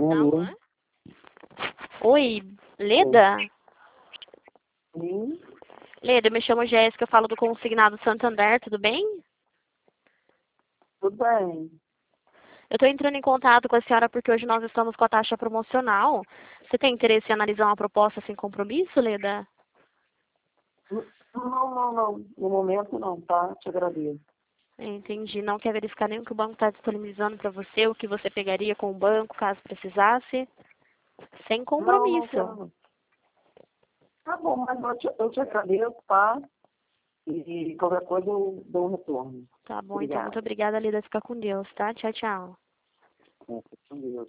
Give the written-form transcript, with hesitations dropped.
Alô? Alô? Oi, Leda? Sim, Leda, eu me chamo Jéssica, eu falo do Consignado Santander, tudo bem? tudo bem. Eu estou entrando em contato com a senhora porque hoje nós estamos com a taxa promocional. Você tem interesse em analisar uma proposta sem compromisso, Leda? Não. No momento não, tá? Te agradeço. Entendi. Não quer verificar nem o que o banco está disponibilizando para você, o que você pegaria com o banco caso precisasse? Sem Não compromisso. quero. Não. Tá bom, mas eu te agradeço, tá? E qualquer coisa eu dou um retorno. Tá bom, então muito Obrigado. obrigada, Leda. Fica com Deus, tá? Tchau, tchau. É, com Deus.